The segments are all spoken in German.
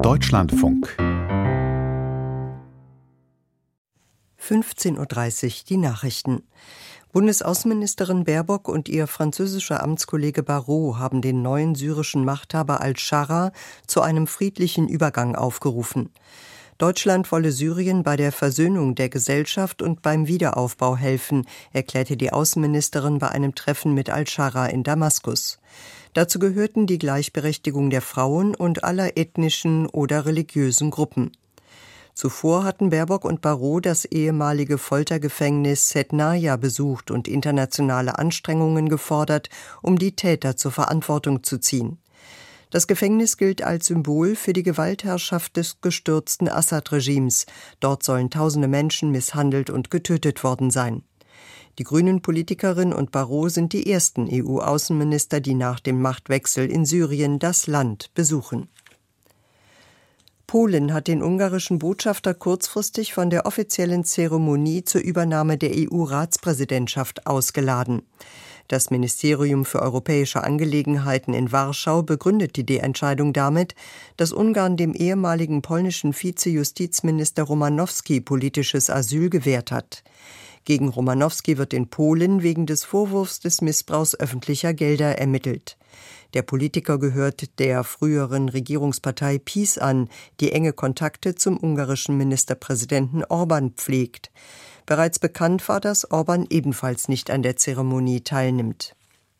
Deutschlandfunk 15:30 Uhr die Nachrichten. Bundesaußenministerin Baerbock und ihr französischer Amtskollege Barrot haben den neuen syrischen Machthaber al-Scharra zu einem friedlichen Übergang aufgerufen. Deutschland wolle Syrien bei der Versöhnung der Gesellschaft und beim Wiederaufbau helfen, erklärte die Außenministerin bei einem Treffen mit al-Scharra in Damaskus. Dazu gehörten die Gleichberechtigung der Frauen und aller ethnischen oder religiösen Gruppen. Zuvor hatten Baerbock und Barrot das ehemalige Foltergefängnis Sednaya besucht und internationale Anstrengungen gefordert, um die Täter zur Verantwortung zu ziehen. Das Gefängnis gilt als Symbol für die Gewaltherrschaft des gestürzten Assad-Regimes. Dort sollen tausende Menschen misshandelt und getötet worden sein. Die Grünen-Politikerin und Barrot sind die ersten EU-Außenminister, die nach dem Machtwechsel in Syrien das Land besuchen. Polen hat den ungarischen Botschafter kurzfristig von der offiziellen Zeremonie zur Übernahme der EU-Ratspräsidentschaft ausgeladen. Das Ministerium für europäische Angelegenheiten in Warschau begründete die Entscheidung damit, dass Ungarn dem ehemaligen polnischen Vize-Justizminister Romanowski politisches Asyl gewährt hat. Gegen Romanowski wird in Polen wegen des Vorwurfs des Missbrauchs öffentlicher Gelder ermittelt. Der Politiker gehört der früheren Regierungspartei PiS an, die enge Kontakte zum ungarischen Ministerpräsidenten Orbán pflegt. Bereits bekannt war, dass Orbán ebenfalls nicht an der Zeremonie teilnimmt.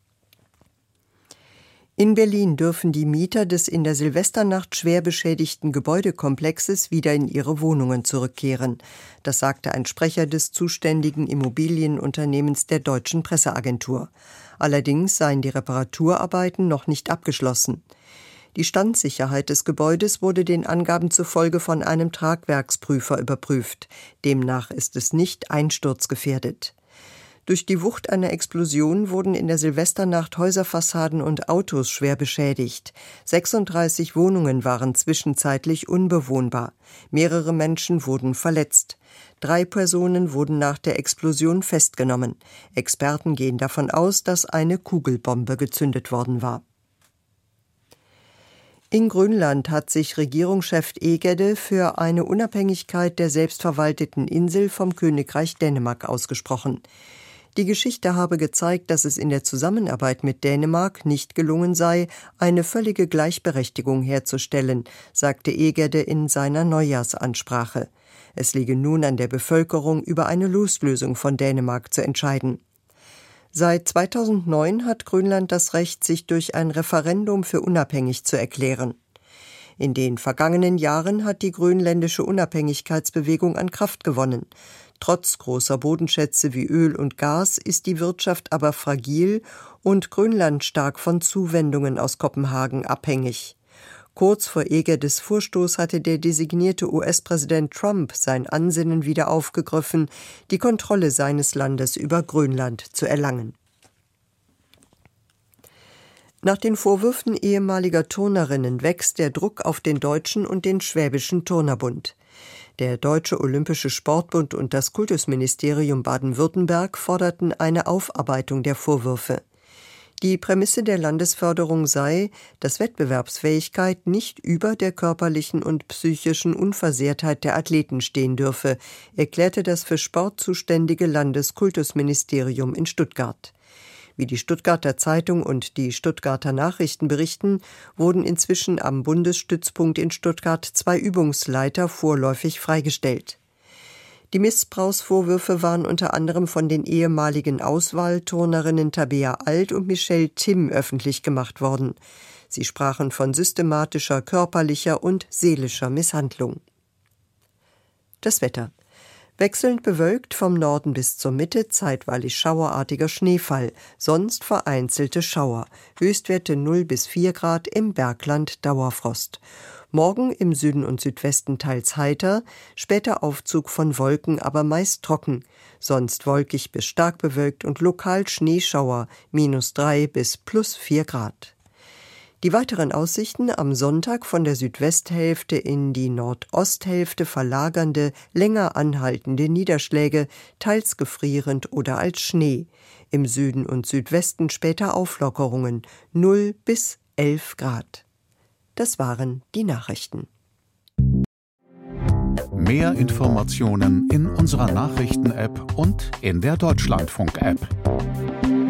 In Berlin dürfen die Mieter des in der Silvesternacht schwer beschädigten Gebäudekomplexes wieder in ihre Wohnungen zurückkehren. Das sagte ein Sprecher des zuständigen Immobilienunternehmens der Deutschen Presseagentur. Allerdings seien die Reparaturarbeiten noch nicht abgeschlossen. Die Standsicherheit des Gebäudes wurde den Angaben zufolge von einem Tragwerksprüfer überprüft. Demnach ist es nicht einsturzgefährdet. Durch die Wucht einer Explosion wurden in der Silvesternacht Häuserfassaden und Autos schwer beschädigt. 36 Wohnungen waren zwischenzeitlich unbewohnbar. Mehrere Menschen wurden verletzt. 3 Personen wurden nach der Explosion festgenommen. Experten gehen davon aus, dass eine Kugelbombe gezündet worden war. In Grönland hat sich Regierungschef Egede für eine Unabhängigkeit der selbstverwalteten Insel vom Königreich Dänemark ausgesprochen. Die Geschichte habe gezeigt, dass es in der Zusammenarbeit mit Dänemark nicht gelungen sei, eine völlige Gleichberechtigung herzustellen, sagte Egede in seiner Neujahrsansprache. Es liege nun an der Bevölkerung, über eine Loslösung von Dänemark zu entscheiden. Seit 2009 hat Grönland das Recht, sich durch ein Referendum für unabhängig zu erklären. In den vergangenen Jahren hat die grönländische Unabhängigkeitsbewegung an Kraft gewonnen. Trotz großer Bodenschätze wie Öl und Gas ist die Wirtschaft aber fragil und Grönland stark von Zuwendungen aus Kopenhagen abhängig. Kurz vor Egedes Vorstoß hatte der designierte US-Präsident Trump sein Ansinnen wieder aufgegriffen, die Kontrolle seines Landes über Grönland zu erlangen. Nach den Vorwürfen ehemaliger Turnerinnen wächst der Druck auf den Deutschen und den Schwäbischen Turnerbund. Der Deutsche Olympische Sportbund und das Kultusministerium Baden-Württemberg forderten eine Aufarbeitung der Vorwürfe. Die Prämisse der Landesförderung sei, dass Wettbewerbsfähigkeit nicht über der körperlichen und psychischen Unversehrtheit der Athleten stehen dürfe, erklärte das für Sport zuständige Landeskultusministerium in Stuttgart. Wie die Stuttgarter Zeitung und die Stuttgarter Nachrichten berichten, wurden inzwischen am Bundesstützpunkt in Stuttgart 2 Übungsleiter vorläufig freigestellt. Die Missbrauchsvorwürfe waren unter anderem von den ehemaligen Auswahlturnerinnen Tabea Alt und Michelle Timm öffentlich gemacht worden. Sie sprachen von systematischer körperlicher und seelischer Misshandlung. Das Wetter. Wechselnd bewölkt, vom Norden bis zur Mitte, zeitweilig schauerartiger Schneefall, sonst vereinzelte Schauer. Höchstwerte 0 bis 4 Grad, im Bergland Dauerfrost. Morgen im Süden und Südwesten teils heiter, später Aufzug von Wolken, aber meist trocken. Sonst wolkig bis stark bewölkt und lokal Schneeschauer, -3 bis +4 Grad. Die weiteren Aussichten: am Sonntag von der Südwesthälfte in die Nordosthälfte verlagernde, länger anhaltende Niederschläge, teils gefrierend oder als Schnee. Im Süden und Südwesten später Auflockerungen, 0 bis 11 Grad. Das waren die Nachrichten. Mehr Informationen in unserer Nachrichten-App und in der Deutschlandfunk-App.